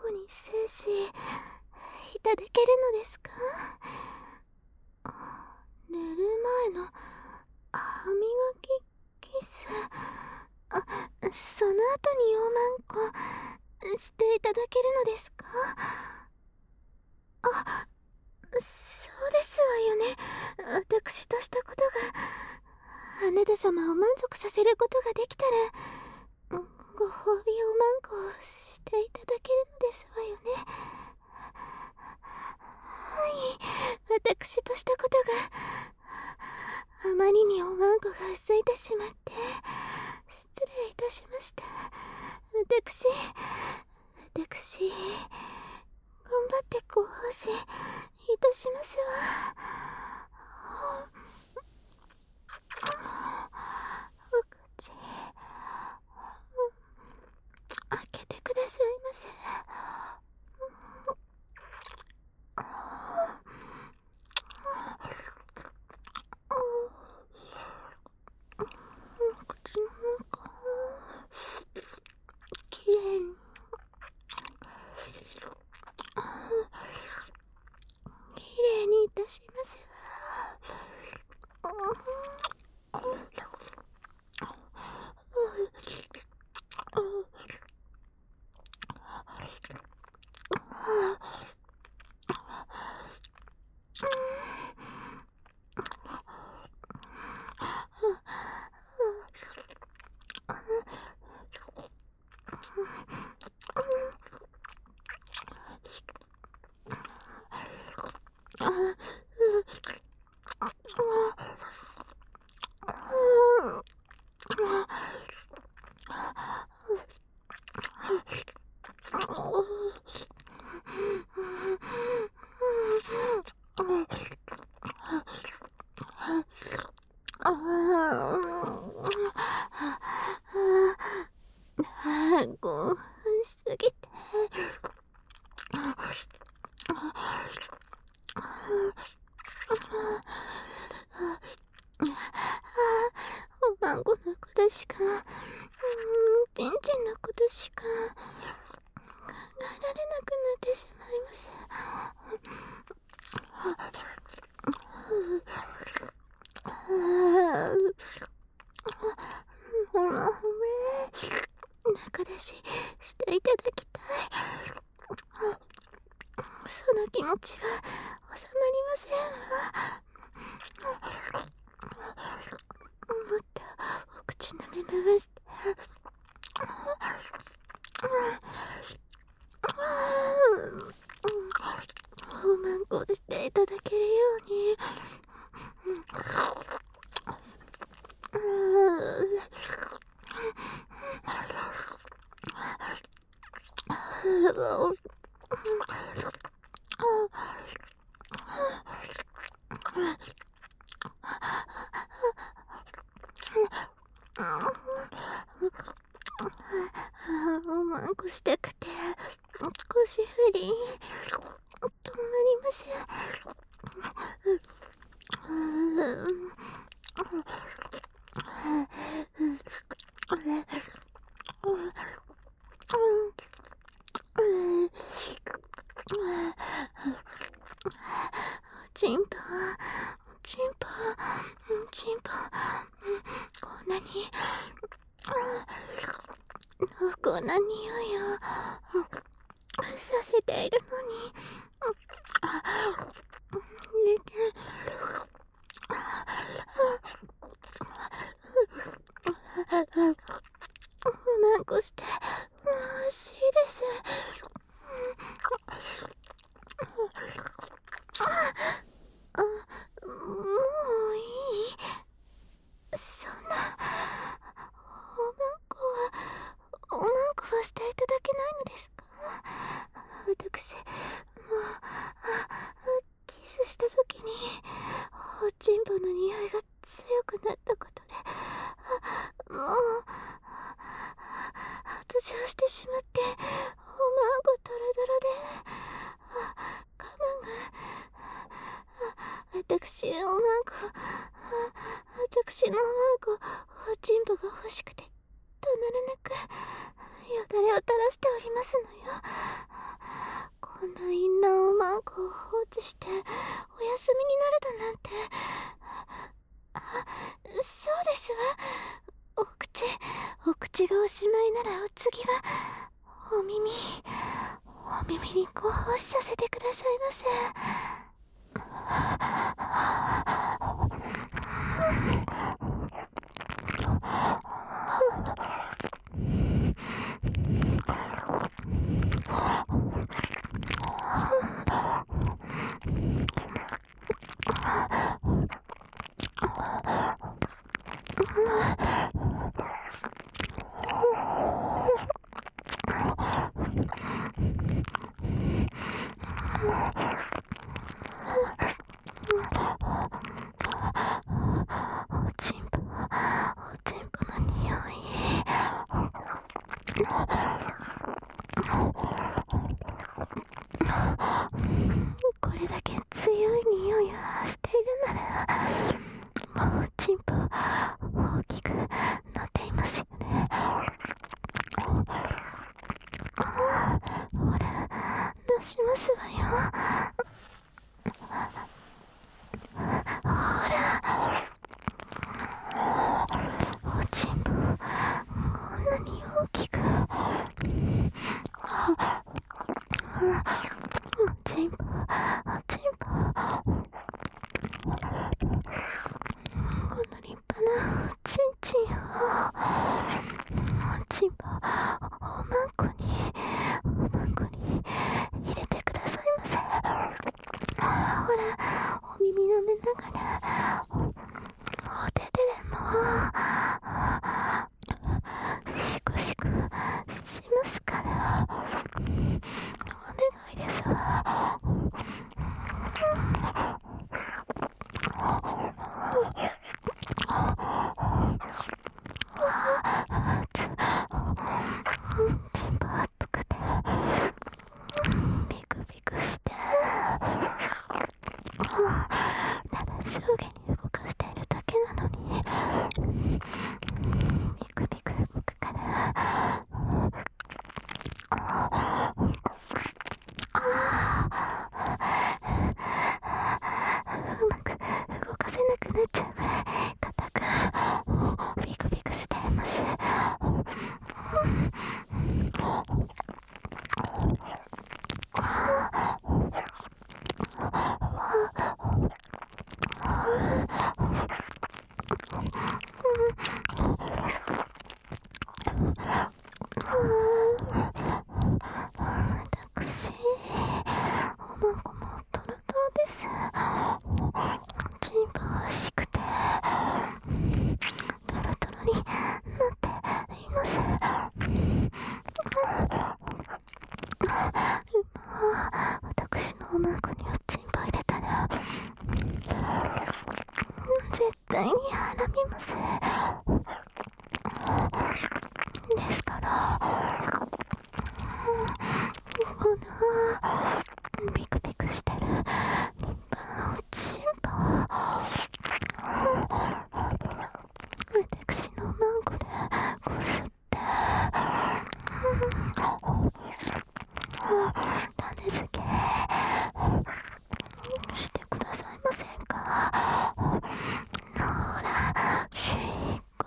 こに精子いただけるのですか？寝る前の歯磨きキス、その後におまんこしていただけるのですか？そうですわよね。私としたことが、あなた様を満足させることができたら、ご褒美おまんこをしていただけるのですわよね。はい、私としたことがあまりにおまんこが薄いてしまって失礼いたしました。私頑張ってご奉仕いたしますわ。お口開けてくださいませ。口の中きれいにきれいにいたしますわ。興奮しすぎておまんこのことしかちんちんのことしか考えられなくなってしまいます。ほらほめ中出ししていただきたい。その気持ちが収まりませんわ。もっとお口舐め回しておまんこしていただけるように。おまんこしたくて腰振り止まりません。チンポチンポチンポ、こんなに濃厚な匂いをさせているのに、うまんこして美味しいです。もういい。そんなおまんこはしていただけないのですか？私もうキスした時におちんぽの匂いが強くなったことでもう発情してしまって、おまんこドロドロで我慢が、私のおまんこおちんぽが欲しくてたまらなくよだれを垂らしておりますのよ。 こんな淫乱おまんこを放置してお休みになるだなんて。そうですわ。お口がおしまいならお次はお耳にご奉仕させてくださいませ。おちんぽの匂い。これだけ強い匂いをしているなら、もうちんぽ大きくなっていますよね。ほら、出しますわよ。ほら、おちんぽこんなに大きく。おちんぽこの立派なおちんちんをおちんぽおまんこに入れてくださいませ。ほら、お耳舐めながらお手でもシコシコしますから、お願いですわ。チンポあっとくてビクビクして、ただ上下に動かしているだけなのにビクビク動くから、うまく動かせなくなっちゃうぐらい硬くビクビクしています。私、おまんこもトロトロです。チンポ欲しくてトロトロになっています。今、私のおまんこにおチンポ入れたら絶対にはらみます。ですからこのビクビクしてる立派なおちんぽ私のおまんこでこすって種付けしてくださいませんか。ほら、しこ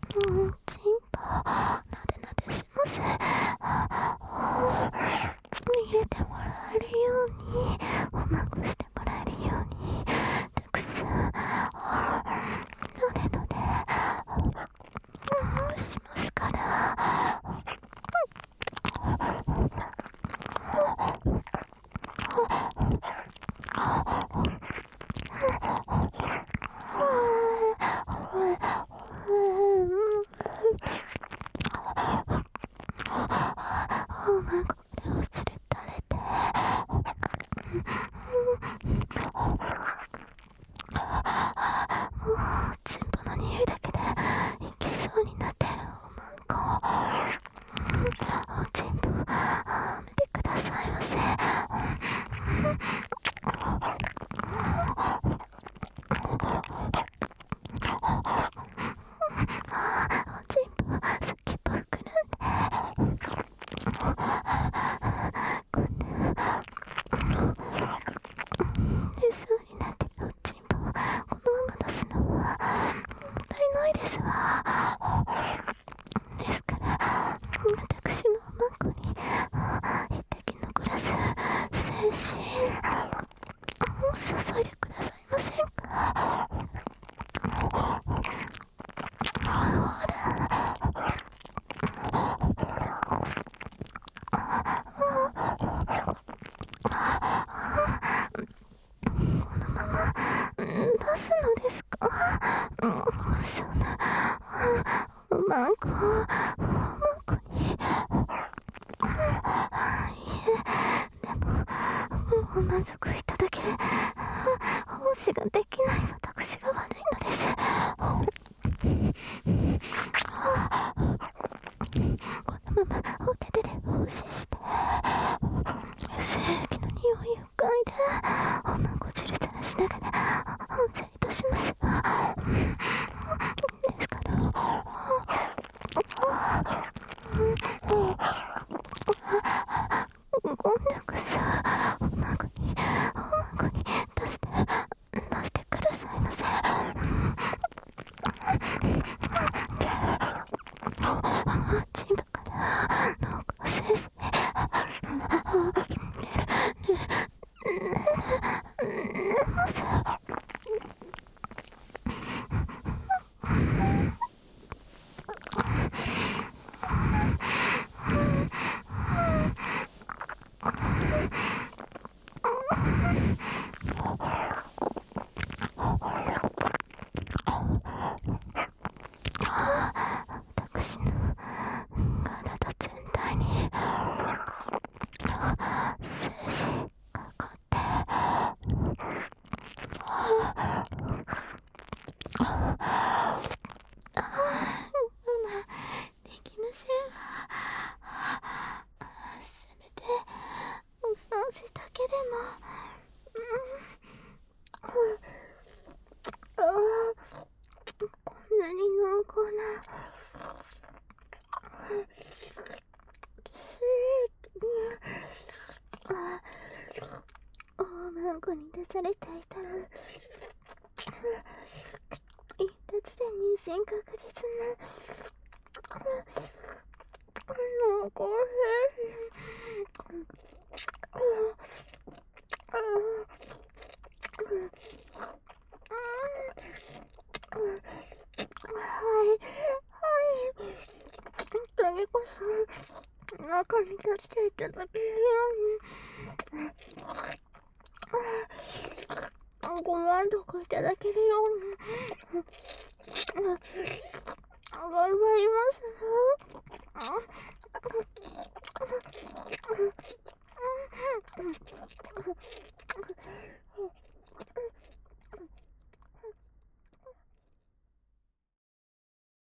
チンポなでなでします。 心注いでくださいませんか。ほら、このまま出すのですか。そんなおまんこに。いえ、でもご満足いただける奉仕ができない私が悪いのです。このままお手手で奉仕して精液の匂いを嗅いでおまんこちりさらしながら反省いたします。ですから今度こそおまんこに出してくださいませ。チンバから濃厚精子私の体全体に精子かかってできません。せめてお掃除だけでも。こんなに濃厚なおまんこに出されていたら一発で妊娠確実な濃厚次こそ中に出していただけるようにご満足いただけるように頑張ります。